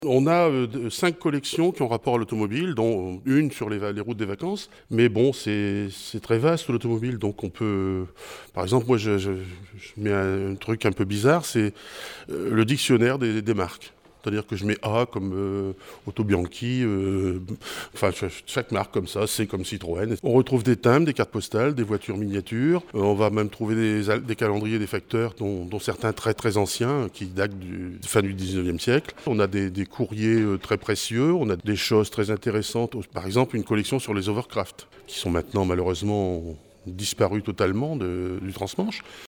On a 5 collections qui ont rapport à l'automobile, dont une sur les routes des vacances. Mais bon, c'est très vaste l'automobile, donc on peut... Par exemple, moi je mets un truc un peu bizarre, c'est le dictionnaire des marques. C'est-à-dire que je mets A comme Auto Bianchi, enfin chaque marque comme ça, C comme Citroën. On retrouve des timbres, des cartes postales, des voitures miniatures. On va même trouver des calendriers des facteurs, dont certains très très anciens, qui datent du fin du 19e siècle. On a des courriers très précieux, on a des choses très intéressantes. Par exemple, une collection sur les hovercraft, qui sont maintenant malheureusement disparus totalement du transmanche.